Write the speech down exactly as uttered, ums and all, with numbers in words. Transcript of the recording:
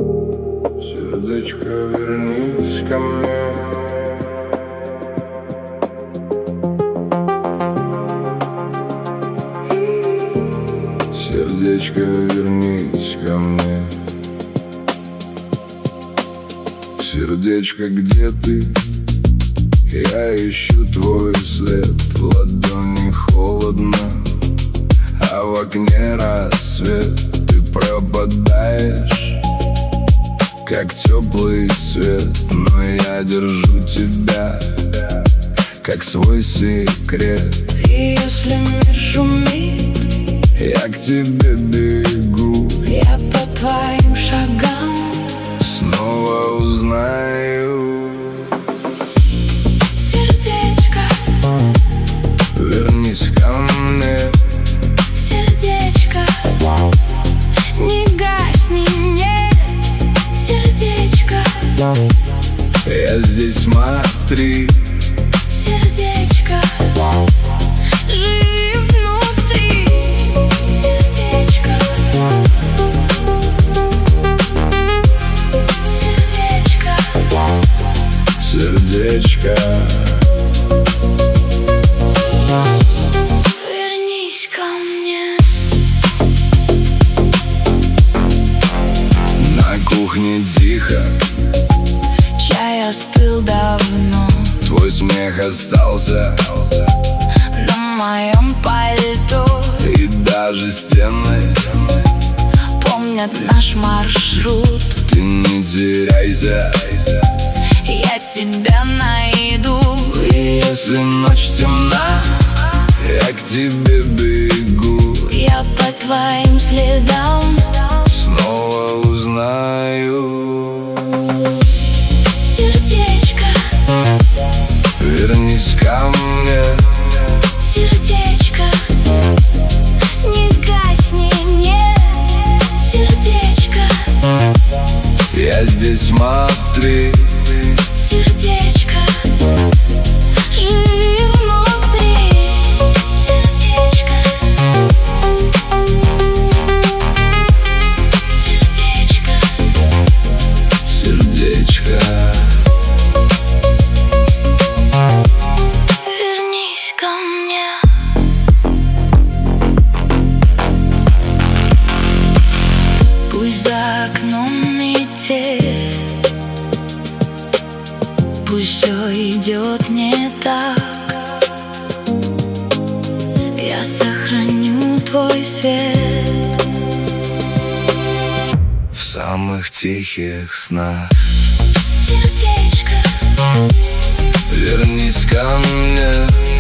Сердечко, вернись ко мне. Сердечко, вернись ко мне. Сердечко, где ты? Я ищу твой след. В ладони холодно, а в окне рассвет. Ты пропадаешь, как теплый свет, но я держу тебя, как свой секрет. И если мир шумит, я к тебе бегу. я по твоим шагам снова узнаю. Сердечко, вернись ко мне. сердечко, не гасни, нет. Сердечко, Я здесь, смотри. сердечко, живи внутри. Сердечко, сердечко, Сердечко, вернись ко мне. на кухне тихо, Чай остыл давно, твой смех остался, на моем пальто и даже стены помнят наш маршрут. Ты не теряйся, Я тебя найду. и если ночь темна, я к тебе бегу. Я по твоим следам Снова узнаю. сердечко, Вернись ко мне. сердечко, не гасни, нет. Сердечко, Я здесь, смотри. сердечко, живи внутри. Сердечко, сердечко, Сердечко, вернись ко мне. Пусть за окном метель, пусть все идет не так, я сохраню твой свет в самых тихих снах. сердечко, Вернись ко мне.